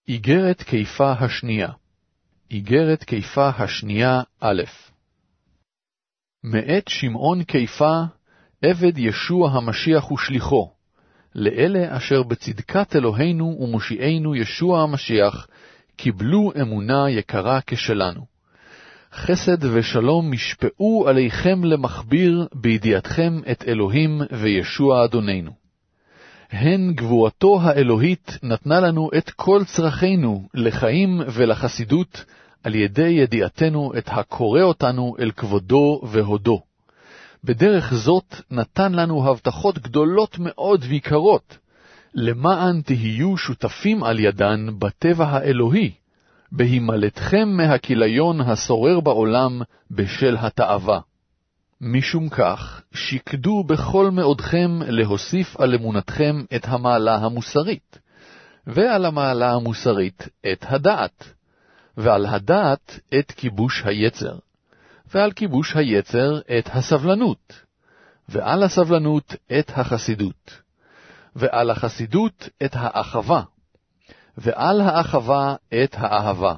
איגרת קיפה השנייה. איגרת קיפה השנייה א'. מאת שמעון קיפה, עבד ישוע המשיח ושליחו, לאלה אשר בצדקת אלוהינו ומושיענו ישוע המשיח, קיבלו אמונה יקרה כשלנו. חסד ושלום משפעו עליכם למכביר בידיעתכם את אלוהים וישוע אדוננו. הן גבורתו האלוהית נתנה לנו את כל צרכינו לחיים ולחסידות, על ידי ידיעתנו את הקורא אותנו אל כבודו והודו. בדרך זאת נתן לנו הבטחות גדולות מאוד ויקרות, למען תהיו שותפים על ידן בטבע האלוהי, בהימלטכם מהכיליון השורר בעולם בשל התאווה. משום כך, שקדו בכל מאודכם להוסיף על אמונתכם את המעלה המוסרית, ועל המעלה המוסרית את הדעת, ועל הדעת את כיבוש היצר, ועל כיבוש היצר את הסבלנות, ועל הסבלנות את החסידות, ועל החסידות את האחווה, ועל האחווה את האהבה.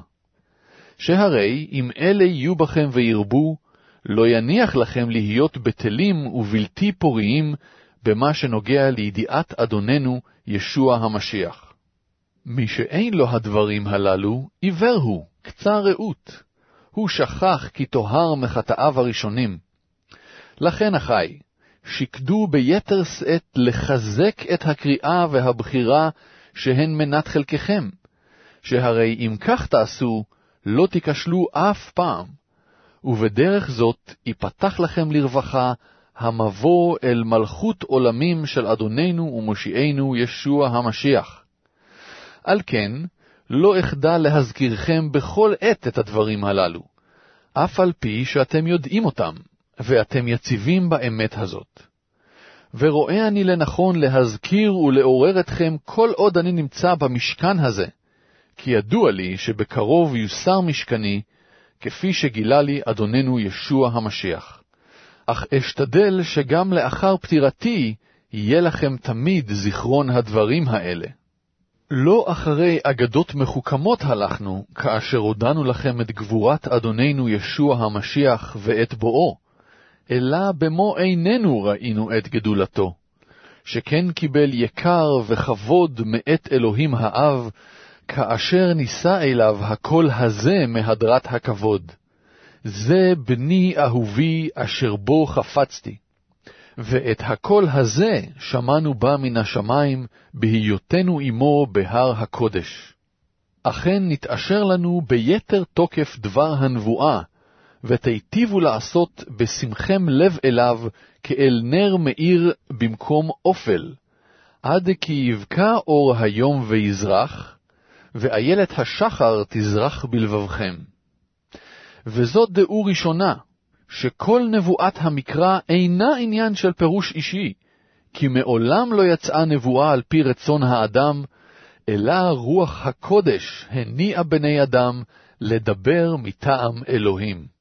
שהרי אם אלה יהיו בכם וירבו, לא יניח לכם להיות בטלים ובלתי פוריים במה שנוגע לידיעת אדוננו ישוע המשיח. מי שאין לו הדברים הללו, עיוור הוא, קצר ראות. הוא שכח כי טוהר מחטאיו הראשונים. לכן אחי, שקדו ביתר שאת לחזק את הקריאה והבחירה שהן מנת חלקכם, שהרי אם כך תעשו, לא תיכשלו אף פעם, ובדרך זאת ייפתח לכם לרווחה המבוא אל מלכות עולמים של אדוננו ומושיענו ישוע המשיח. על כן, לא אחדע להזכירכם בכל עת את הדברים הללו, אף על פי שאתם יודעים אותם, ואתם יציבים באמת הזאת. ורואה אני לנכון להזכיר ולעורר אתכם כל עוד אני נמצא במשכן הזה, כי ידוע לי שבקרוב יוסר משכני, כפי שגילה לי אדוננו ישוע המשיח. אך אשתדל שגם לאחר פטירתי יהיה לכם תמיד זיכרון הדברים האלה. לא אחרי אגדות מחוכמות הלכנו, כאשר הודענו לכם את גבורת אדוננו ישוע המשיח ואת בואו, אלא במו עינינו ראינו את גדולתו, שכן קיבל יקר וכבוד מאת אלוהים האב, כאשר נישא אליו הקול הזה מהדרת הכבוד. זה בני אהובי אשר בו חפצתי. ואת הקול הזה שמענו בה מן השמיים, בהיותנו עמו בהר הקודש. אכן נתאשר לנו ביתר תוקף דבר הנבואה, ותיטיבו לעשות בשמכם לב אליו כאל נר מאיר במקום אופל, עד כי יבקע אור היום ויזרח, ואיילת השחר תזרח בלבבכם. וזאת דעו ראשונה, שכל נבואת המקרא אינה עניין של פירוש אישי, כי מעולם לא יצאה נבואה על פי רצון האדם, אלא רוח הקודש הניעה בני אדם לדבר מטעם אלוהים.